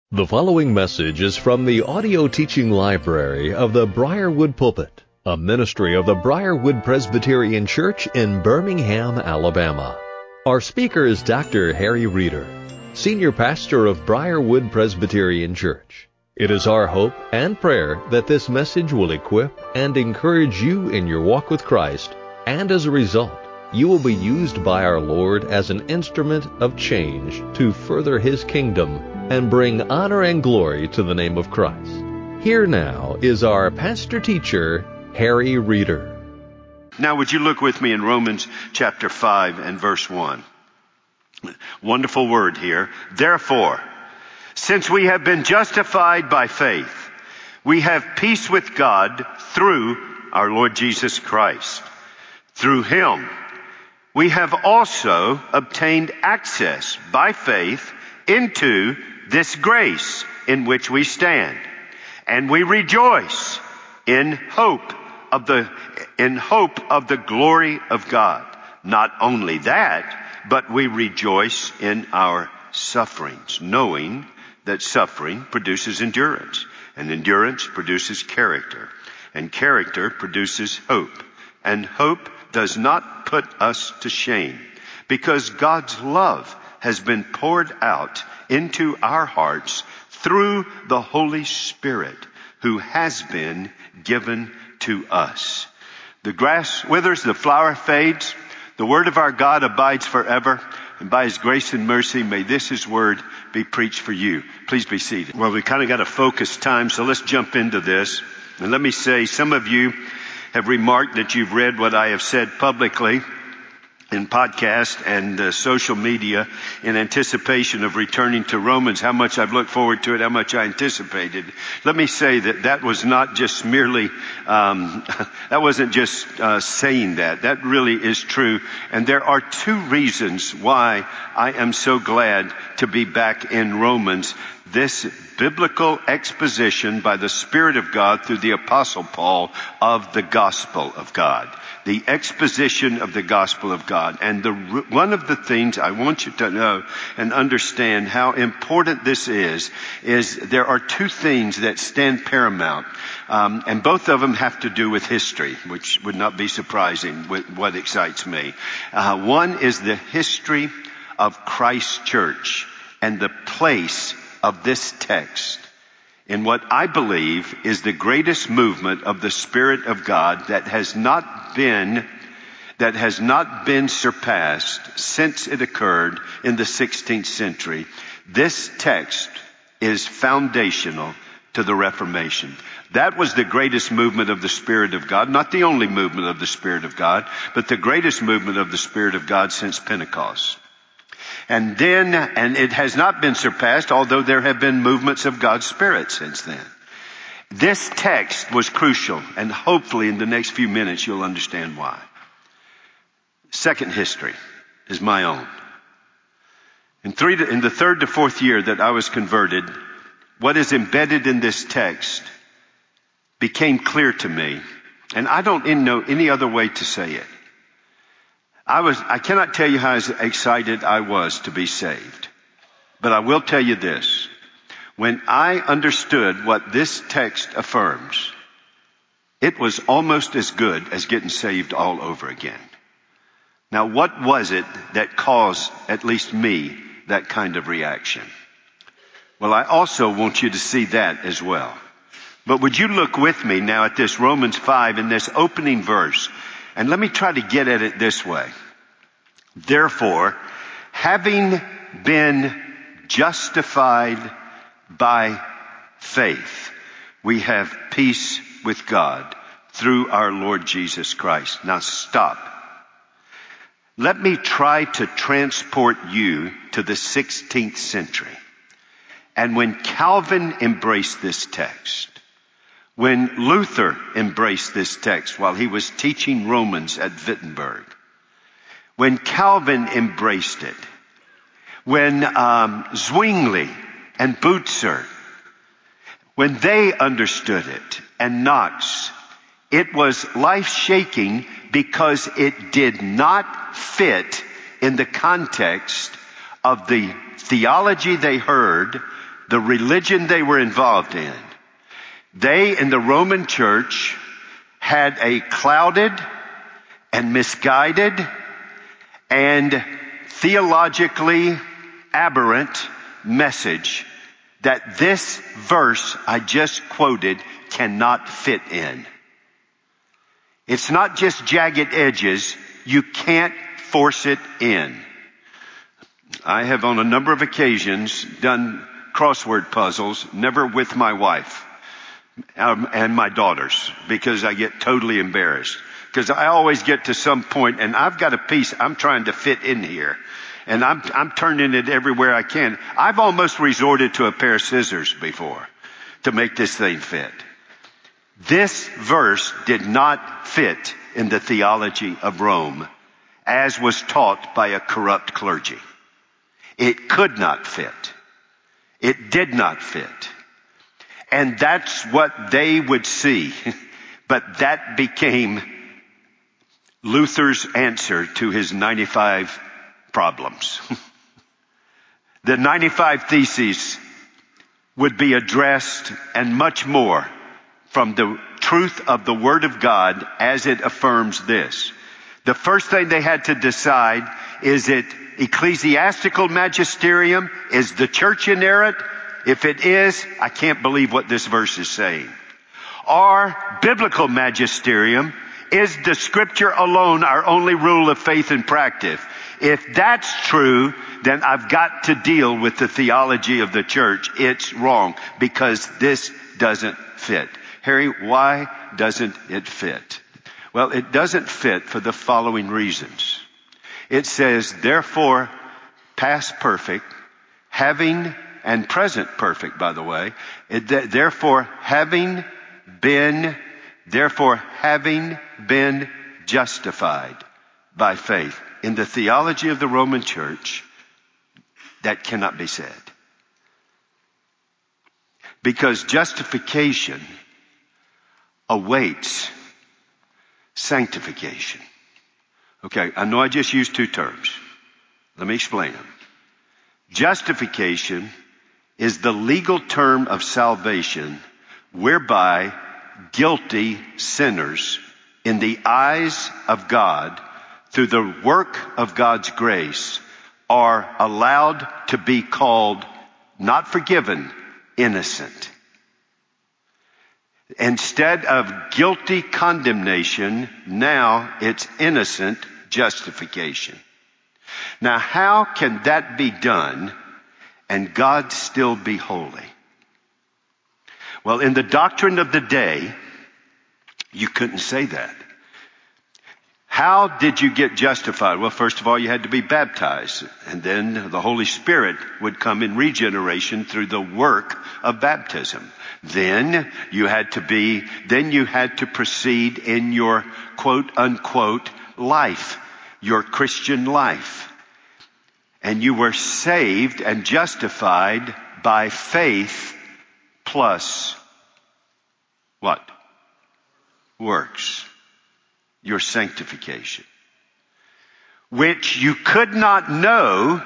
The following message is from the audio teaching library of the Briarwood Pulpit, a ministry of the Briarwood Presbyterian Church in Birmingham, Alabama. Our speaker is Dr. Harry Reeder, Senior Pastor of Briarwood Presbyterian Church. It is our hope and prayer that this message will equip and encourage you in your walk with Christ, and as a result, you will be used by our Lord as an instrument of change to further His kingdom and bring honor and glory to the name of Christ. Here now is our pastor-teacher, Harry Reeder. Now would you look with me in Romans chapter 5 and verse 1. Wonderful word here. Therefore, since we have been justified by faith, we have peace with God through our Lord Jesus Christ. Through Him, we have also obtained access by faith into this grace in which we stand, and we rejoice in hope of the glory of God. Not only that, but we rejoice in our sufferings, knowing that suffering produces endurance, and endurance produces character, and character produces hope, and hope does not put us to shame, because God's love has been poured out into our hearts through the Holy Spirit who has been given to us. The grass withers, the flower fades, the word of our God abides forever, and by His grace and mercy may this His word be preached for you. Please be seated. Well, we kind of got a focused time, so let's jump into this. And let me say, some of you have remarked that you've read what I have said publicly in podcast and social media in anticipation of returning to Romans, how much I've looked forward to it, how much I anticipated. Let me say that was not just merely, that wasn't just saying that. That really is true. And there are two reasons why I am so glad to be back in Romans. This biblical exposition by the Spirit of God through the Apostle Paul of the gospel of God. The exposition of the gospel of God. And one of the things I want you to know and understand how important this is there are two things that stand paramount. And both of them have to do with history, which would not be surprising with what excites me. One is the history of Christ's church and the place of this text in what I believe is the greatest movement of the Spirit of God that has not been surpassed since it occurred in the 16th century. This text is foundational to the Reformation. That was the greatest movement of the Spirit of God, not the only movement of the Spirit of God, but the greatest movement of the Spirit of God since Pentecost. And it has not been surpassed, although there have been movements of God's Spirit since then. This text was crucial, and hopefully in the next few minutes you'll understand why. Second history is my own. In the third to fourth year that I was converted, what is embedded in this text became clear to me, and I don't know any other way to say it. I cannot tell you how excited I was to be saved. But I will tell you this. When I understood what this text affirms, it was almost as good as getting saved all over again. Now, what was it that caused, at least me, that kind of reaction? Well, I also want you to see that as well. But would you look with me now at this Romans 5 in this opening verse? And let me try to get at it this way. Therefore, having been justified by faith, we have peace with God through our Lord Jesus Christ. Now stop. Let me try to transport you to the 16th century. And when Calvin embraced this text, when Luther embraced this text while he was teaching Romans at Wittenberg, when Calvin embraced it, when Zwingli and Butzer, when they understood it, and Knox, it was life-shaking because it did not fit in the context of the theology they heard, the religion they were involved in. They in the Roman church had a clouded and misguided and theologically aberrant message that this verse I just quoted cannot fit in. It's not just jagged edges. You can't force it in. I have on a number of occasions done crossword puzzles, never with my wife and my daughters, because I get totally embarrassed. Because I always get to some point and I've got a piece I'm trying to fit in here. And I'm turning it everywhere I can. I've almost resorted to a pair of scissors before to make this thing fit. This verse did not fit in the theology of Rome as was taught by a corrupt clergy. It could not fit. It did not fit. And that's what they would see. But that became Luther's answer to his 95 problems. The 95 Theses would be addressed and much more from the truth of the Word of God as it affirms this. The first thing they had to decide, is it ecclesiastical magisterium? Is the church inerrant? If it is, I can't believe what this verse is saying. Or biblical magisterium? Is the scripture alone our only rule of faith and practice? If that's true, then I've got to deal with the theology of the church. It's wrong because this doesn't fit. Harry, why doesn't it fit? Well, it doesn't fit for the following reasons. It says, therefore, past perfect, having, and present perfect, by the way, therefore having been justified by faith. In the theology of the Roman church, that cannot be said. Because justification awaits sanctification. Okay, I know I just used two terms. Let me explain them. Justification is the legal term of salvation whereby guilty sinners in the eyes of God through the work of God's grace are allowed to be called not forgiven, innocent. Instead of guilty condemnation, now it's innocent justification. Now, how can that be done and God still be holy? Well, in the doctrine of the day, you couldn't say that. How did you get justified? Well, first of all, you had to be baptized, and then the Holy Spirit would come in regeneration through the work of baptism. Then you had to proceed in your quote unquote life, your Christian life. And you were saved and justified by faith plus what? Works. Your sanctification, which you could not know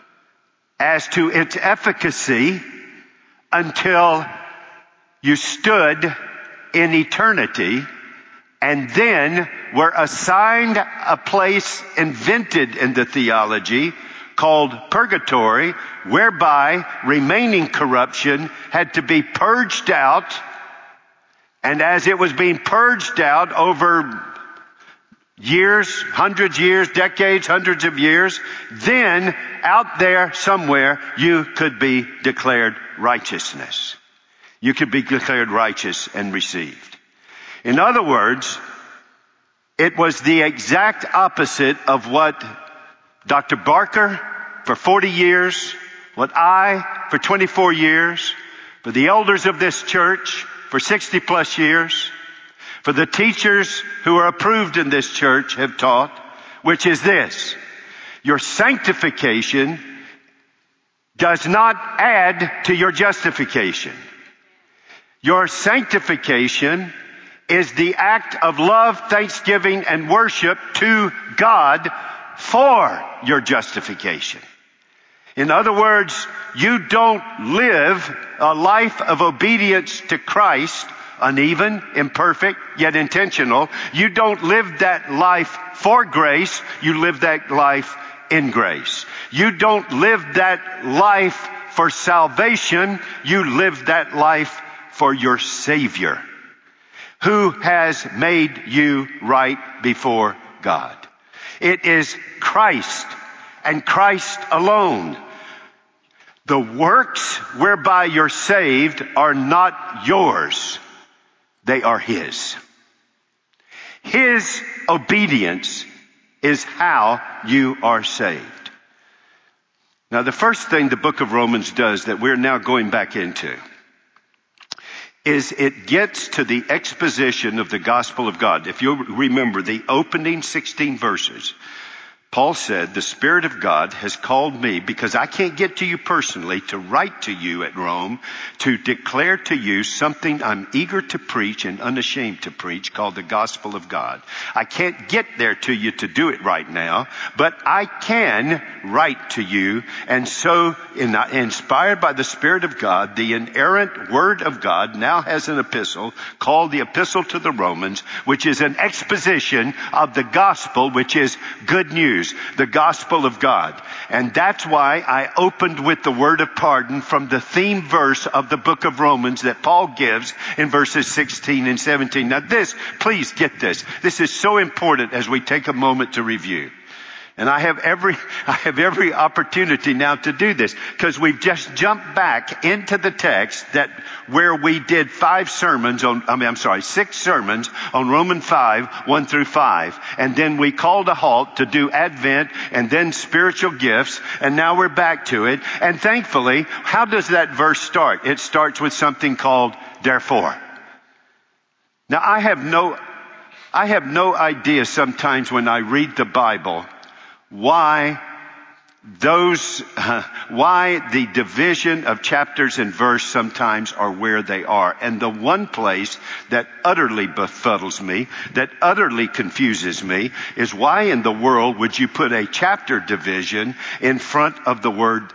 as to its efficacy until you stood in eternity and then were assigned a place invented in the theology called purgatory, whereby remaining corruption had to be purged out. And as it was being purged out over years, hundreds years, decades, hundreds of years, then out there somewhere you could be declared righteousness. You could be declared righteous and received. In other words, it was the exact opposite of what Dr. Barker for 40 years, what I for 24 years, for the elders of this church for 60 plus years, for the teachers who are approved in this church have taught, which is this: your sanctification does not add to your justification. Your sanctification is the act of love, thanksgiving, and worship to God for your justification. In other words, you don't live a life of obedience to Christ, uneven, imperfect, yet intentional. You don't live that life for grace. You live that life in grace. You don't live that life for salvation. You live that life for your Savior, who has made you right before God. It is Christ and Christ alone. The works whereby you're saved are not yours. They are His. His obedience is how you are saved. Now, the first thing the book of Romans does that we're now going back into is it gets to the exposition of the gospel of God. If you remember the opening 16 verses, Paul said, the Spirit of God has called me, because I can't get to you personally, to write to you at Rome, to declare to you something I'm eager to preach and unashamed to preach, called the gospel of God. I can't get there to you to do it right now, but I can write to you. And so, inspired by the Spirit of God, the inerrant Word of God now has an epistle called the Epistle to the Romans, which is an exposition of the gospel, which is good news. The gospel of God. And that's why I opened with the word of pardon from the theme verse of the book of Romans that Paul gives in verses 16 and 17. Now please get this. This is so important as we take a moment to review. And I have every opportunity now to do this, because we've just jumped back into the text that where we did 6 sermons on Romans 5, 1 through 5. And then we called a halt to do Advent and then spiritual gifts. And now we're back to it. And thankfully, how does that verse start? It starts with something called therefore. Now I have no idea sometimes when I read the Bible why the division of chapters and verse sometimes are where they are. And the one place that utterly befuddles me, that utterly confuses me, is why in the world would you put a chapter division in front of the word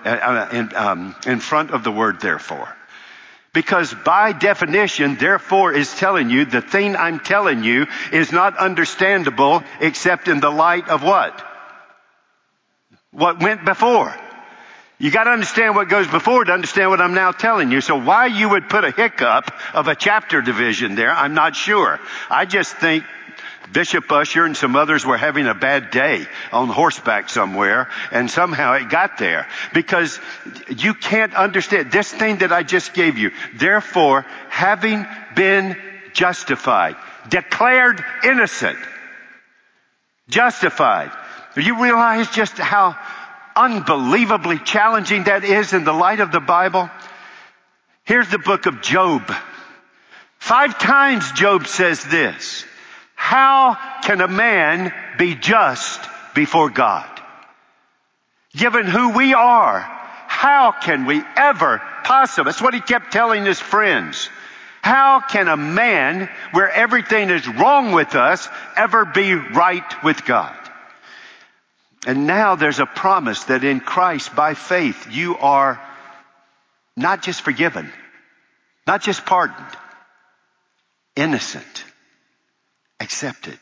therefore? Because by definition, therefore is telling you the thing I'm telling you is not understandable except in the light of what? What went before. You got to understand what goes before to understand what I'm now telling you. So why you would put a hiccup of a chapter division there, I'm not sure. I just think Bishop Usher and some others were having a bad day on horseback somewhere, and somehow it got there. Because you can't understand this thing that I just gave you. Therefore, having been justified, declared innocent, justified. Do you realize just how unbelievably challenging that is in the light of the Bible? Here's the book of Job. 5 times Job says this: how can a man be just before God? Given who we are, how can we ever possibly? That's what he kept telling his friends. How can a man, where everything is wrong with us, ever be right with God? And now there's a promise that in Christ, by faith, you are not just forgiven, not just pardoned, innocent, accepted.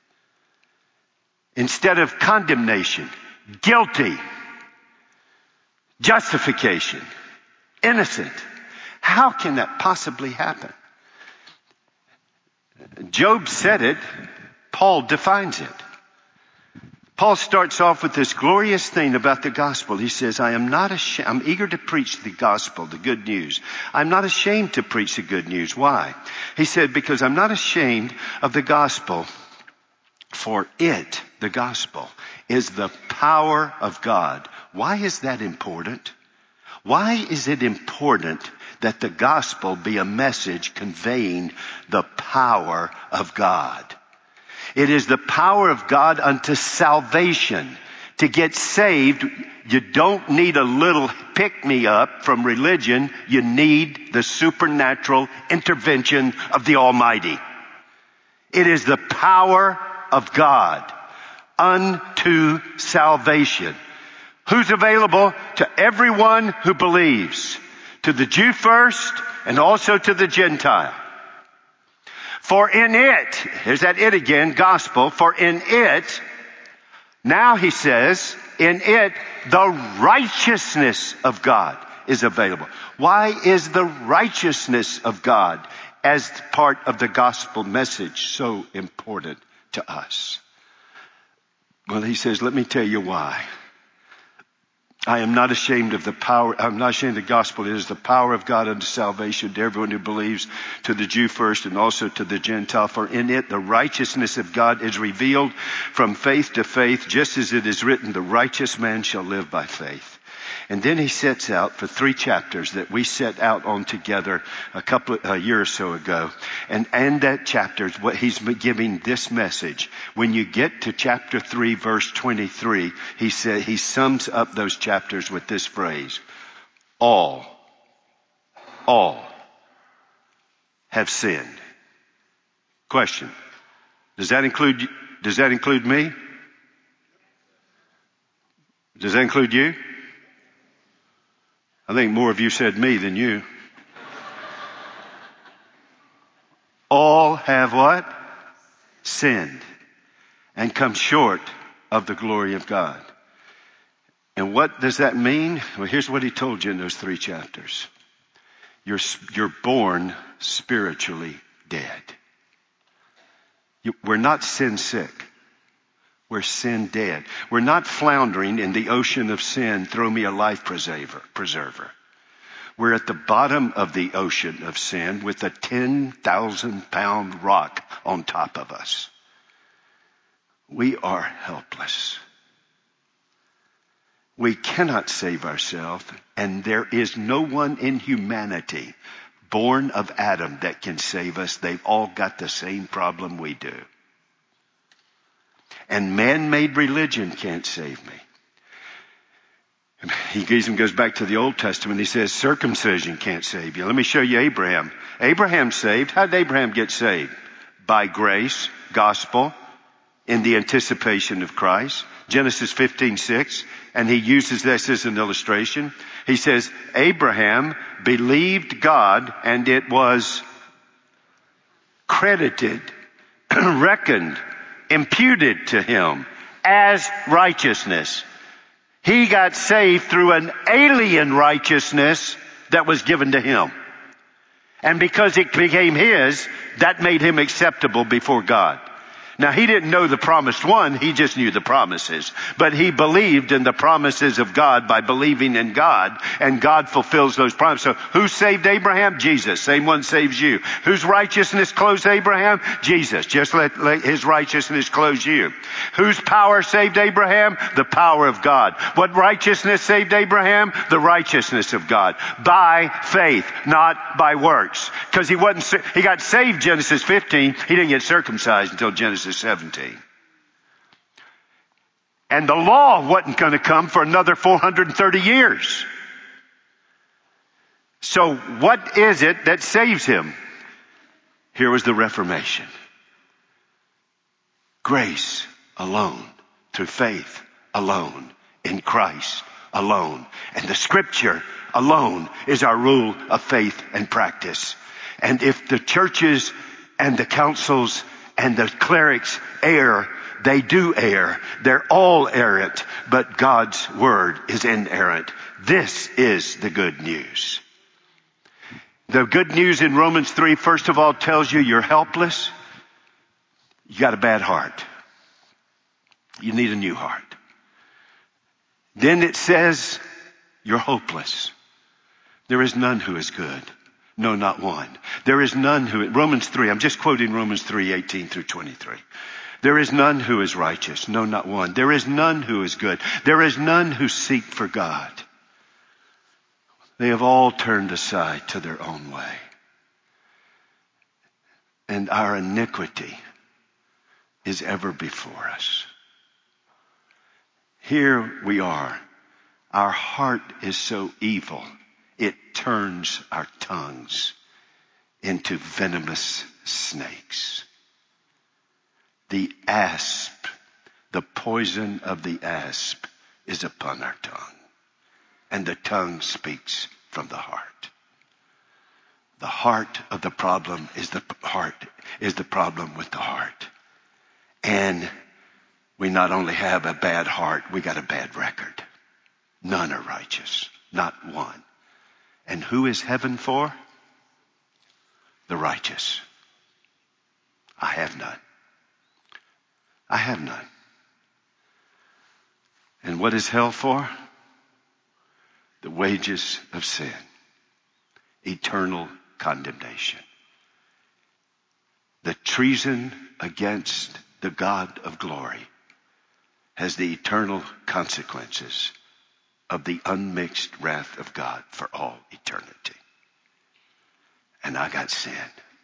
Instead of condemnation, guilty, justification, innocent. How can that possibly happen? Job said it. Paul defines it. Paul starts off with this glorious thing about the gospel. He says, I am not ashamed. I'm eager to preach the gospel, the good news. I'm not ashamed to preach the good news. Why? He said, because I'm not ashamed of the gospel, for it, the gospel, is the power of God. Why is that important? Why is it important that the gospel be a message conveying the power of God? It is the power of God unto salvation. To get saved, you don't need a little pick-me-up from religion. You need the supernatural intervention of the Almighty. It is the power of God unto salvation. Who's available? To everyone who believes. To the Jew first and also to the Gentile. For in it, here's that it again, gospel, for in it, now he says, in it, the righteousness of God is available. Why is the righteousness of God as part of the gospel message so important to us? Well, he says, let me tell you why. I am not ashamed of the power. I'm not ashamed of the gospel. It is the power of God unto salvation to everyone who believes, to the Jew first and also to the Gentile. For in it the righteousness of God is revealed from faith to faith, just as it is written, the righteous man shall live by faith. And then he sets out for 3 chapters that we set out on together a year or so ago. And that chapter is what he's giving this message. When you get to chapter 3, verse 23, he sums up those chapters with this phrase. All have sinned. Question. Does that include me? Does that include you? I think more of you said me than you. All have what? Sinned and come short of the glory of God. And what does that mean? Well, here's what he told you in those 3 chapters. You're born spiritually dead. We're not sin sick. We're sin dead. We're not floundering in the ocean of sin, throw me a life preserver. We're at the bottom of the ocean of sin with a 10,000 pound rock on top of us. We are helpless. We cannot save ourselves, and there is no one in humanity born of Adam that can save us. They've all got the same problem we do. And man-made religion can't save me. He goes back to the Old Testament. He says circumcision can't save you. Let me show you Abraham. Abraham's saved. How did Abraham get saved? By grace, gospel, in the anticipation of Christ. Genesis 15:6. And he uses this as an illustration. He says, Abraham believed God and it was credited, reckoned, imputed to him as righteousness. He got saved through an alien righteousness that was given to him. And because it became his, that made him acceptable before God. Now, he didn't know the promised one. He just knew the promises. But he believed in the promises of God by believing in God. And God fulfills those promises. So who saved Abraham? Jesus. Same one saves you. Whose righteousness clothes Abraham? Jesus. Just let his righteousness clothe you. Whose power saved Abraham? The power of God. What righteousness saved Abraham? The righteousness of God. By faith, not by works. Because he got saved Genesis 15. He didn't get circumcised until Genesis 17. And the law wasn't going to come for another 430 years. So what is it that saves him? Here was the Reformation. Grace alone, through faith alone, in Christ alone. And the Scripture alone is our rule of faith and practice. And if the churches and the councils and the clerics err, they do err. They're all errant, but God's word is inerrant. This is the good news. The good news in Romans 3, first of all, tells you you're helpless. You got a bad heart. You need a new heart. Then it says you're hopeless. There is none who is good. No, not one. There is none who, Romans 3, I'm just quoting Romans 3:18 through 23. There is none who is righteous. No, not one. There is none who is good. There is none who seek for God. They have all turned aside to their own way. And our iniquity is ever before us. Here we are. Our heart is so evil. It turns our tongues into venomous snakes. The asp, the poison of the asp, is upon our tongue, and the tongue speaks from the heart. The heart of the problem is the problem with the heart. And we not only have a bad heart, we got a bad record. None are righteous, not one. And who is heaven for? The righteous. I have none. I have none. And what is hell for? The wages of sin. Eternal condemnation. The treason against the God of glory has the eternal consequences of the unmixed wrath of God for all eternity. And I got sin.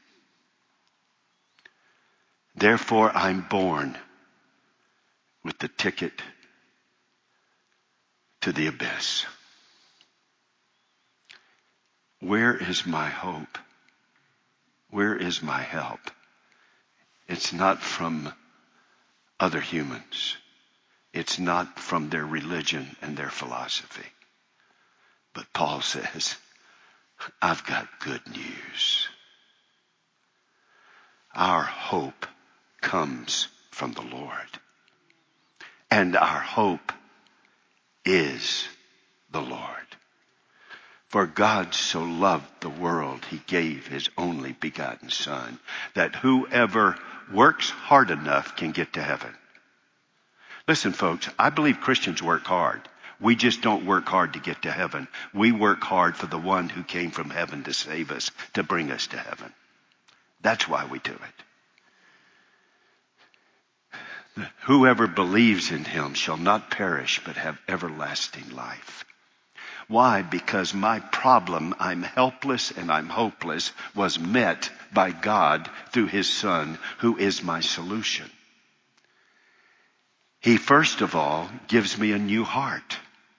Therefore, I'm born with the ticket to the abyss. Where is my hope? Where is my help? It's not from other humans. It's not from their religion and their philosophy. But Paul says, I've got good news. Our hope comes from the Lord. And our hope is the Lord. For God so loved the world, he gave his only begotten Son, that whoever works hard enough can get to heaven. Listen, folks, I believe Christians work hard. We just don't work hard to get to heaven. We work hard for the one who came from heaven to save us, to bring us to heaven. That's why we do it. Whoever believes in him shall not perish, but have everlasting life. Why? Because my problem, I'm helpless and I'm hopeless, was met by God through his Son, who is my solution. He first of all gives me a new heart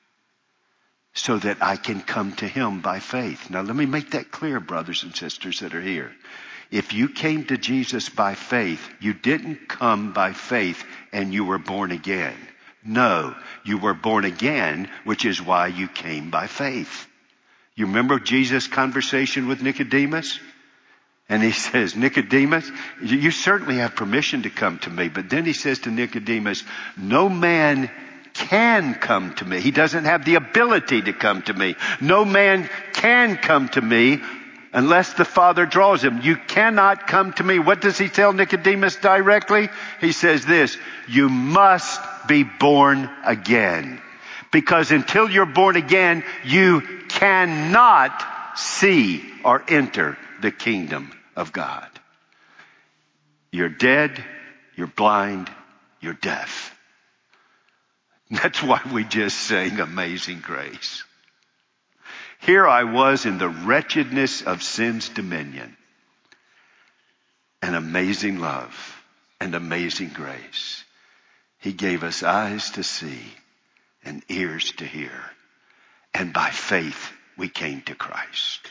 so that I can come to him by faith. Now let me make that clear, brothers and sisters that are here. If you came to Jesus by faith, you didn't come by faith and you were born again. No, you were born again, which is why you came by faith. You remember Jesus' conversation with Nicodemus? And he says, Nicodemus, you certainly have permission to come to me. But then he says to Nicodemus, no man can come to me. He doesn't have the ability to come to me. No man can come to me unless the Father draws him. You cannot come to me. What does he tell Nicodemus directly? He says this, you must be born again. Because until you're born again, you cannot see or enter the kingdom of God. You're dead, you're blind, you're deaf. That's why we just sang Amazing Grace. Here I was in the wretchedness of sin's dominion. And amazing love and amazing grace. He gave us eyes to see and ears to hear. And by faith, we came to Christ.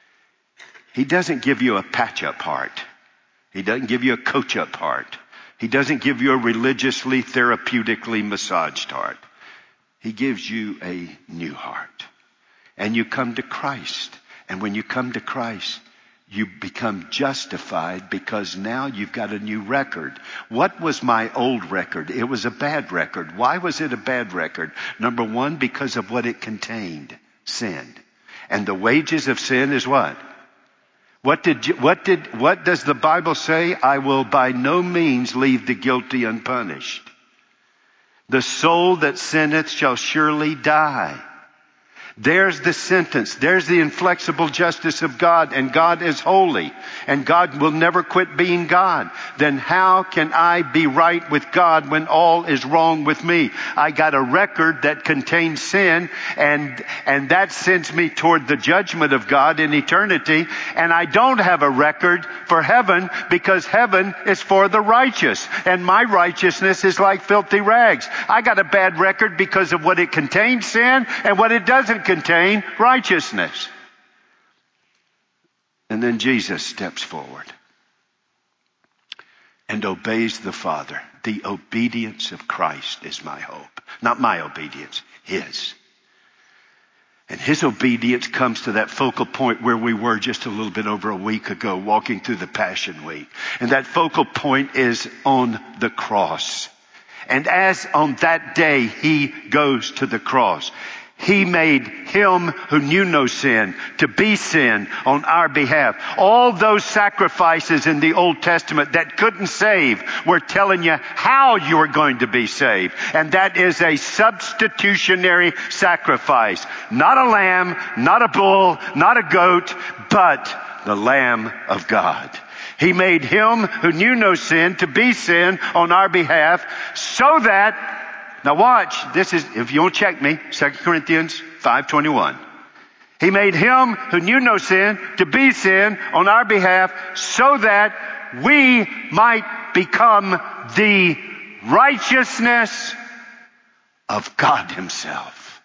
He doesn't give you a patch-up heart. He doesn't give you a coach-up heart. He doesn't give you a religiously, therapeutically massaged heart. He gives you a new heart. And you come to Christ. And when you come to Christ, you become justified because now you've got a new record. What was my old record? It was a bad record. Why was it a bad record? Number one, because of what it contained, sin. And the wages of sin is what? What does the Bible say? I will by no means leave the guilty unpunished. The soul that sinneth shall surely die. There's the sentence. There's the inflexible justice of God. And God is holy. And God will never quit being God. Then how can I be right with God when all is wrong with me? I got a record that contains sin. And that sends me toward the judgment of God in eternity. And I don't have a record for heaven because heaven is for the righteous. And my righteousness is like filthy rags. I got a bad record because of what it contains, sin, and what it doesn't contain, righteousness. And then Jesus steps forward and obeys the Father The obedience of Christ is my hope. Not my obedience, his. And his obedience comes to that focal point where we were just a little bit over a week ago, walking through the Passion Week. And that focal point is on the cross. And as on that day he goes to the cross, he made him who knew no sin to be sin on our behalf. All those sacrifices in the Old Testament that couldn't save were telling you how you were going to be saved. And that is a substitutionary sacrifice. Not a lamb, not a bull, not a goat, but the Lamb of God. He made him who knew no sin to be sin on our behalf so that, now watch, this is, if you won't check me, 2 Corinthians 5:21. He made him who knew no sin to be sin on our behalf so that we might become the righteousness of God himself.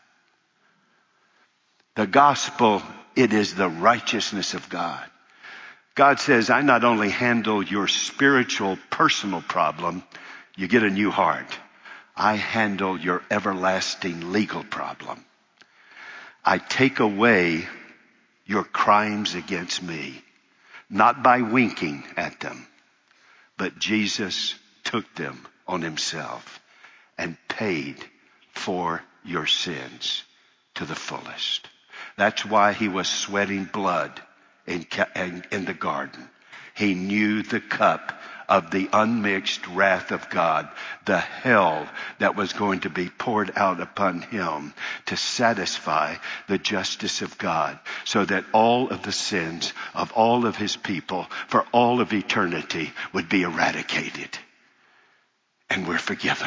The gospel, it is the righteousness of God. God says, I not only handle your spiritual, personal problem, you get a new heart. I handle your everlasting legal problem. I take away your crimes against me, not by winking at them, but Jesus took them on himself and paid for your sins to the fullest. That's why he was sweating blood in the garden. He knew the cup of the unmixed wrath of God, the hell that was going to be poured out upon him to satisfy the justice of God, so that all of the sins of all of his people for all of eternity would be eradicated. And we're forgiven.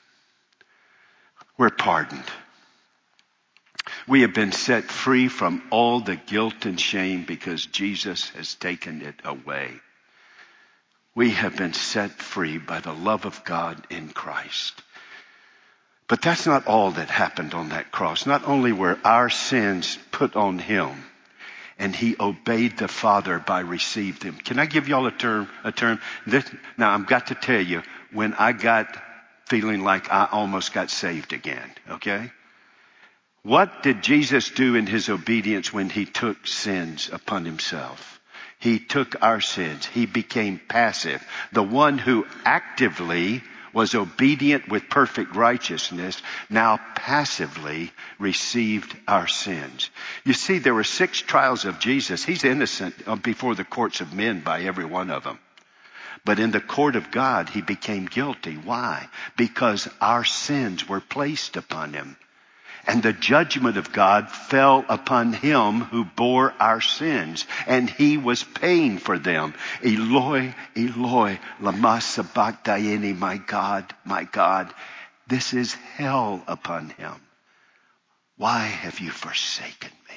We're pardoned. We have been set free from all the guilt and shame because Jesus has taken it away. We have been set free by the love of God in Christ. But that's not all that happened on that cross. Not only were our sins put on him, and he obeyed the Father by receiving them. Can I give y'all a term? Now, I've got to tell you, when I got feeling like I almost got saved again, okay? What did Jesus do in his obedience when he took sins upon himself? He took our sins. He became passive. The one who actively was obedient with perfect righteousness now passively received our sins. You see, there were 6 trials of Jesus. He's innocent before the courts of men by every one of them. But in the court of God, he became guilty. Why? Because our sins were placed upon him. And the judgment of God fell upon him who bore our sins. And he was paying for them. Eloi, Eloi, lama sabachthani, my God, this is hell upon him. Why have you forsaken me?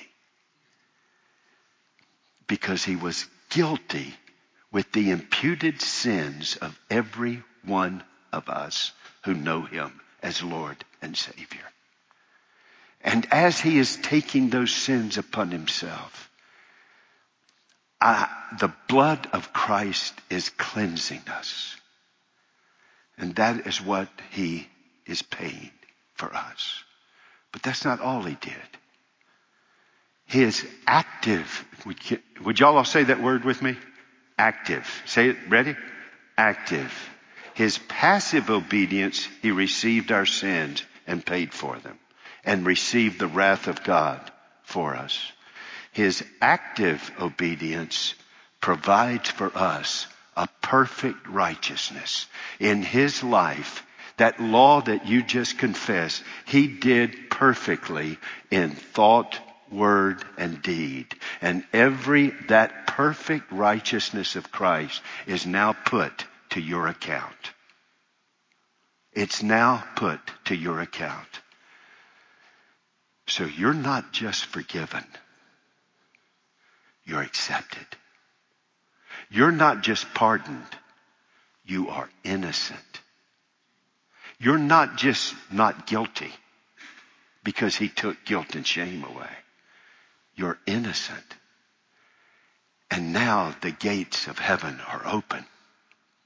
Because he was guilty with the imputed sins of every one of us who know him as Lord and Savior. And as he is taking those sins upon himself, the blood of Christ is cleansing us. And that is what he is paying for us. But that's not all he did. His active, would y'all all say that word with me? Active. Say it, ready? Active. His passive obedience, he received our sins and paid for them, and received the wrath of God for us. His active obedience provides for us a perfect righteousness. In his life, that law that you just confessed, he did perfectly in thought, word, and deed. And that perfect righteousness of Christ is now put to your account. It's now put to your account. So you're not just forgiven. You're accepted. You're not just pardoned. You are innocent. You're not just not guilty because he took guilt and shame away. You're innocent. And now the gates of heaven are open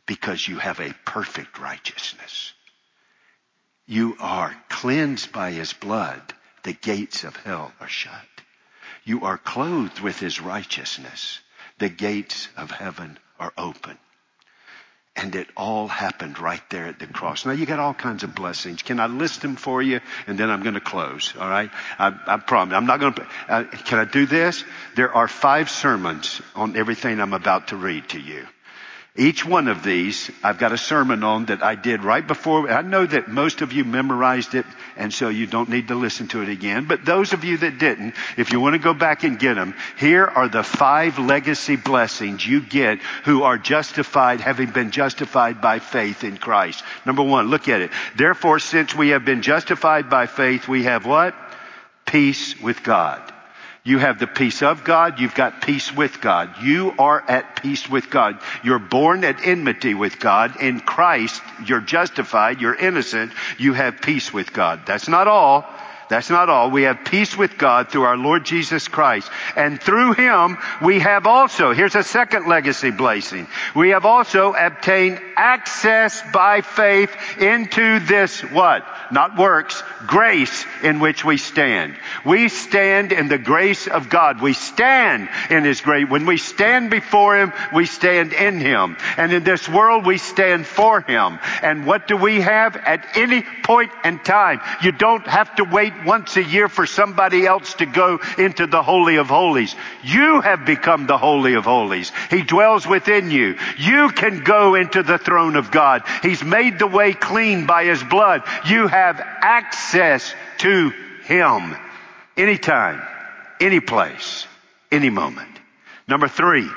because you have a perfect righteousness. You are cleansed by his blood. The gates of hell are shut. You are clothed with his righteousness. The gates of heaven are open. And it all happened right there at the cross. Now you got all kinds of blessings. Can I list them for you? And then I'm going to close. All right. I promise. I'm not going to, can I do this? There are 5 sermons on everything I'm about to read to you. Each one of these, I've got a sermon on that I did right before. I know that most of you memorized it, and so you don't need to listen to it again. But those of you that didn't, if you want to go back and get them, here are the 5 legacy blessings you get who are justified, having been justified by faith in Christ. Number 1, look at it. Therefore, since we have been justified by faith, we have what? Peace with God. You have the peace of God. You've got peace with God. You are at peace with God. You're born at enmity with God. In Christ, you're justified. You're innocent. You have peace with God. That's not all. That's not all. We have peace with God through our Lord Jesus Christ. And through him, we have also, here's a second legacy blessing. We have also obtained access by faith into this what? Not works, grace in which we stand. We stand in the grace of God. We stand in his grace. When we stand before him, we stand in him. And in this world, we stand for him. And what do we have? At any point in time, you don't have to wait once a year for somebody else to go into the Holy of Holies. You have become the Holy of Holies. He dwells within you. You can go into the throne of God. He's made the way clean by his blood. You have access to him anytime, any place, any moment. Number three,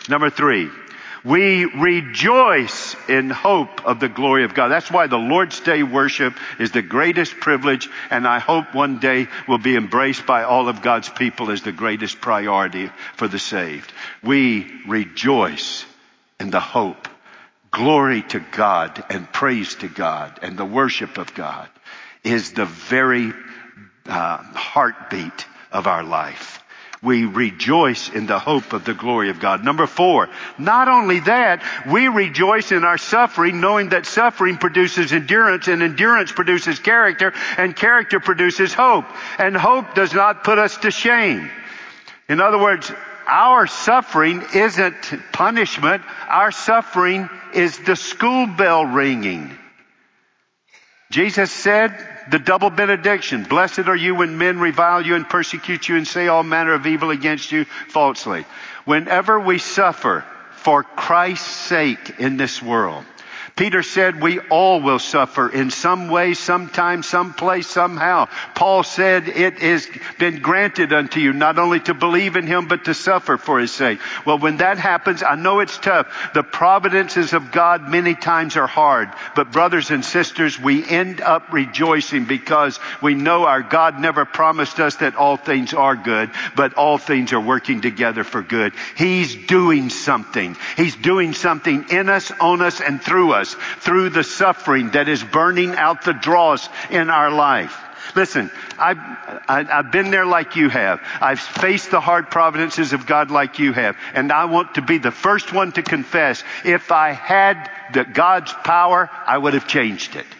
we rejoice in hope of the glory of God. That's why the Lord's Day worship is the greatest privilege, and I hope one day will be embraced by all of God's people as the greatest priority for the saved. We rejoice in the hope. Glory to God and praise to God and the worship of God is the very heartbeat of our life. We rejoice in the hope of the glory of God. Number 4, not only that, we rejoice in our suffering, knowing that suffering produces endurance, and endurance produces character, and character produces hope. And hope does not put us to shame. In other words, our suffering isn't punishment. Our suffering is the school bell ringing. Jesus said, the double benediction, blessed are you when men revile you and persecute you and say all manner of evil against you falsely. Whenever we suffer for Christ's sake in this world, Peter said we all will suffer in some way, sometime, someplace, somehow. Paul said it has been granted unto you not only to believe in him, but to suffer for his sake. Well, when that happens, I know it's tough. The providences of God many times are hard. But brothers and sisters, we end up rejoicing because we know our God never promised us that all things are good, but all things are working together for good. He's doing something. He's doing something in us, on us, and through us. Through the suffering that is burning out the dross in our life. Listen, I've been there like you have. I've faced the hard providences of God like you have. And I want to be the first one to confess, if I had God's power, I would have changed it.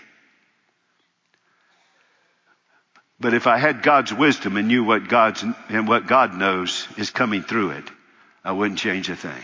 But if I had God's wisdom and knew what God knows is coming through it, I wouldn't change a thing.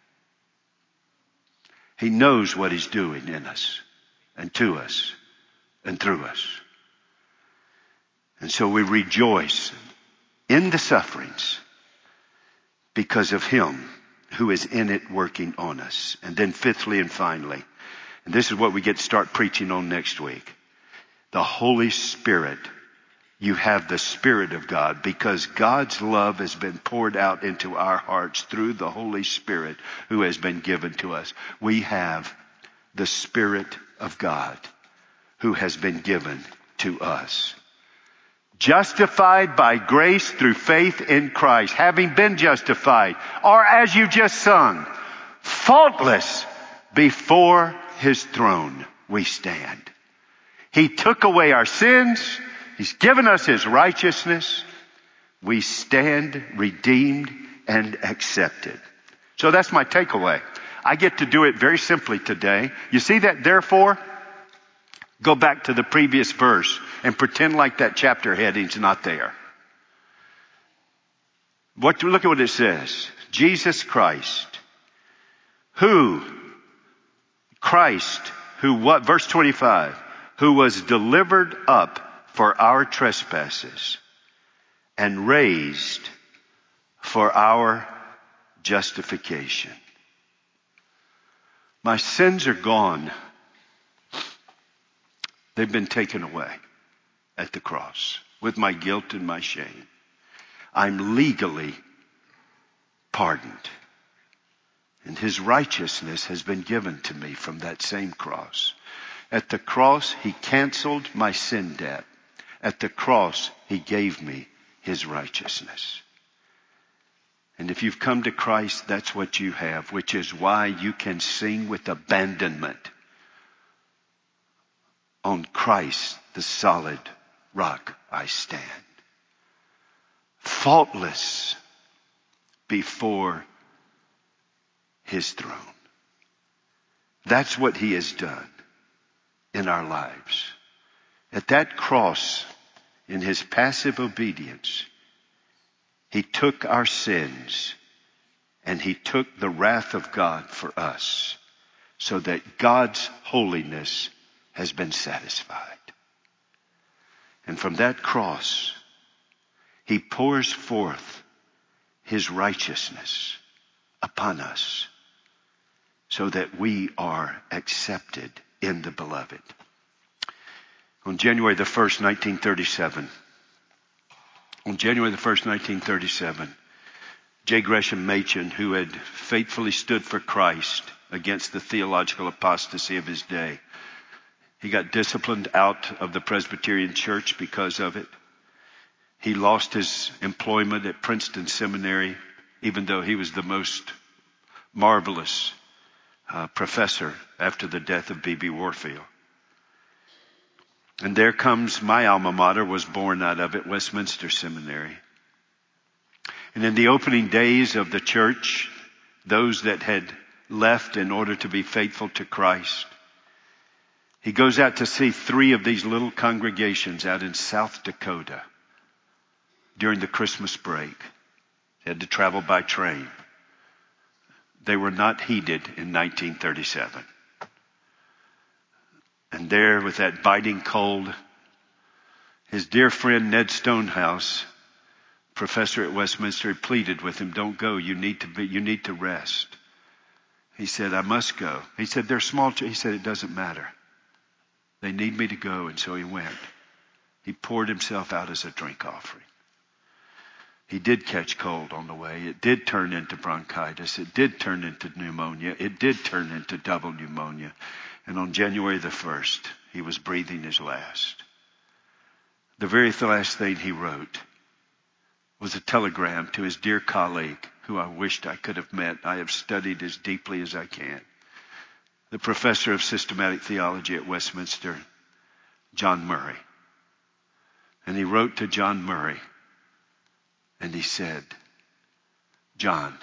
He knows what he's doing in us and to us and through us. And so we rejoice in the sufferings because of him who is in it working on us. And then fifthly and finally, and this is what we get to start preaching on next week, the Holy Spirit. You have the Spirit of God because God's love has been poured out into our hearts through the Holy Spirit who has been given to us. We have the Spirit of God who has been given to us. Justified by grace through faith in Christ, having been justified, or as you just sung, faultless before his throne we stand. He took away our sins. He's given us his righteousness. We stand redeemed and accepted. So that's my takeaway. I get to do it very simply today. You see that therefore? Go back to the previous verse and pretend like that chapter heading's not there. Look at what it says. Jesus Christ, who what? Verse 25, who was delivered up for our trespasses and raised for our justification. My sins are gone. They've been taken away at the cross with my guilt and my shame. I'm legally pardoned. And his righteousness has been given to me from that same cross. At the cross, he canceled my sin debt. At the cross, he gave me his righteousness. And if you've come to Christ, that's what you have, which is why you can sing with abandonment. On Christ, the solid rock, I stand. Faultless before his throne. That's what he has done in our lives. At that cross, in his passive obedience, he took our sins and he took the wrath of God for us so that God's holiness has been satisfied. And from that cross, he pours forth his righteousness upon us so that we are accepted in the beloved. On January the 1st, 1937, J. Gresham Machen, who had faithfully stood for Christ against the theological apostasy of his day, he got disciplined out of the Presbyterian Church because of it. He lost his employment at Princeton Seminary, even though he was the most marvelous professor after the death of B.B. Warfield. And there comes my alma mater, was born out of it, Westminster Seminary. And in the opening days of the church, those that had left in order to be faithful to Christ, he goes out to see 3 of these little congregations out in South Dakota during the Christmas break. He had to travel by train. They were not heeded in 1937. And there with that biting cold, his dear friend Ned Stonehouse, professor at Westminster, pleaded with him, don't go, you need to rest. He said, I must go. He said, they're small. He said, it doesn't matter. They need me to go. And so he went. He poured himself out as a drink offering. He did catch cold on the way. It did turn into bronchitis. It did turn into pneumonia. It did turn into double pneumonia. And on January the 1st, he was breathing his last. The very last thing he wrote was a telegram to his dear colleague, who I wished I could have met. I have studied as deeply as I can. The professor of systematic theology at Westminster, John Murray. And he wrote to John Murray, and he said, John,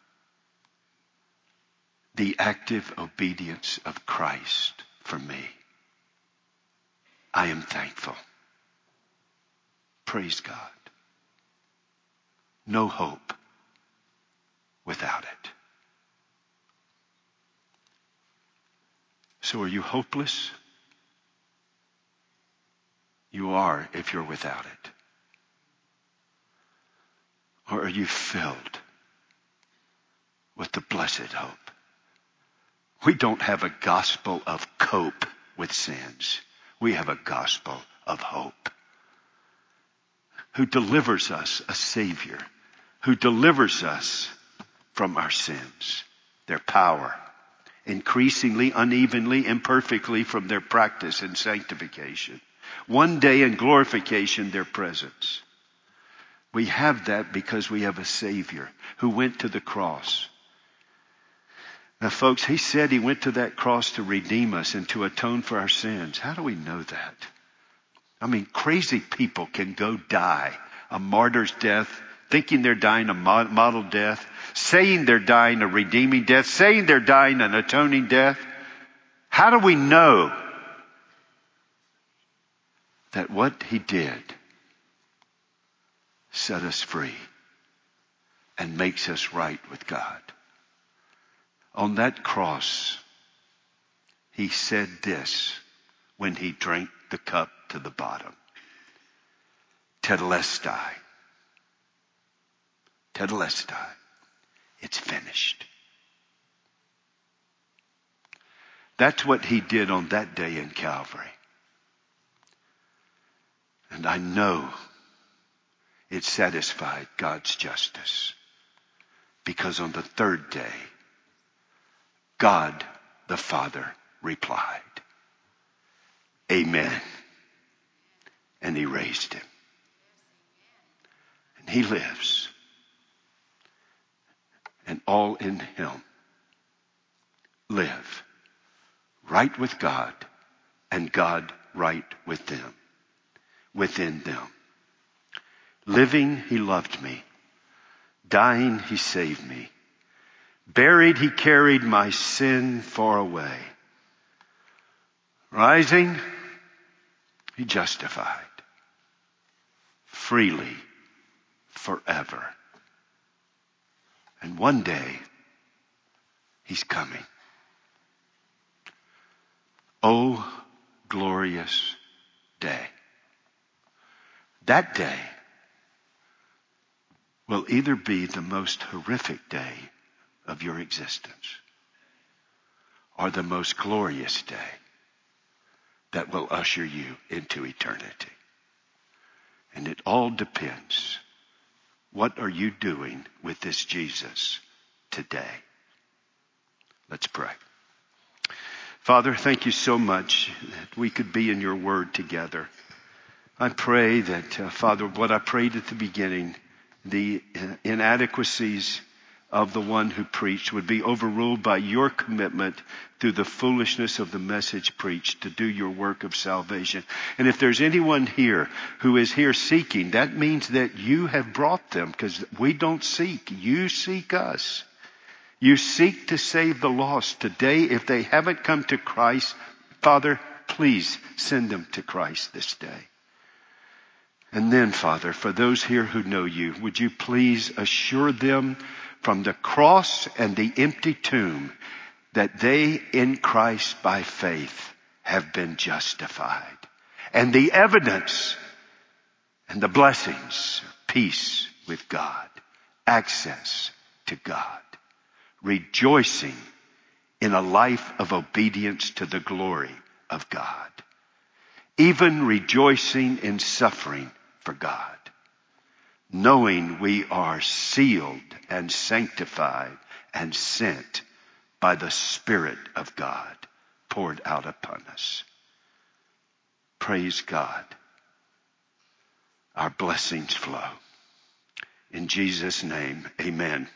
the active obedience of Christ for me, I am thankful. Praise God. No hope without it. So are you hopeless? You are if you're without it. Or are you filled with the blessed hope? We don't have a gospel of cope with sins. We have a gospel of hope. Who delivers us, a Savior, who delivers us from our sins, their power, increasingly, unevenly, imperfectly from their practice and sanctification. One day in glorification, their presence. We have that because we have a Savior who went to the cross. Now, folks, he said he went to that cross to redeem us and to atone for our sins. How do we know that? I mean, crazy people can go die a martyr's death thinking they're dying a model death, saying they're dying a redeeming death, saying they're dying an atoning death. How do we know that what he did set us free and makes us right with God? On that cross, he said this when he drank the cup to the bottom. Tetelestai. Tetelestai. It's finished. That's what he did on that day in Calvary. And I know it satisfied God's justice, because on the third day, God the Father replied, Amen. And he raised him. And he lives. And all in him live right with God, and God right with them, within them. Living, he loved me. Dying, he saved me. Buried, he carried my sin far away. Rising, he justified. Freely, forever. And one day, he's coming. Oh, glorious day. That day will either be the most horrific day of your existence, or the most glorious day that will usher you into eternity. And it all depends. What are you doing with this Jesus today? Let's pray. Father, thank you so much that we could be in your word together. I pray that, Father, what I prayed at the beginning, the inadequacies of the one who preached would be overruled by your commitment through the foolishness of the message preached to do your work of salvation. And if there's anyone here who is here seeking, that means that you have brought them, because we don't seek. You seek us. You seek to save the lost. Today, if they haven't come to Christ, Father, please send them to Christ this day. And then, Father, for those here who know you, would you please assure them from the cross and the empty tomb that they in Christ by faith have been justified. And the evidence and the blessings, peace with God, access to God, rejoicing in a life of obedience to the glory of God, even rejoicing in suffering for God, knowing we are sealed and sanctified and sent by the Spirit of God poured out upon us. Praise God. Our blessings flow. In Jesus' name, amen.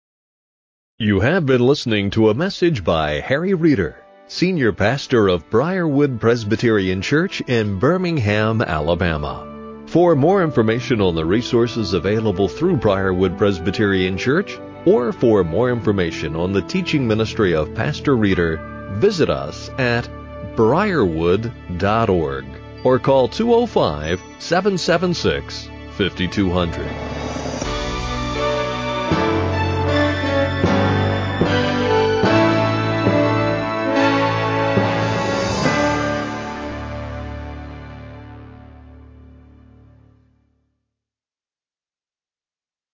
You have been listening to a message by Harry Reeder, Senior Pastor of Briarwood Presbyterian Church in Birmingham, Alabama. For more information on the resources available through Briarwood Presbyterian Church, or for more information on the teaching ministry of Pastor Reeder, visit us at briarwood.org or call 205-776-5200.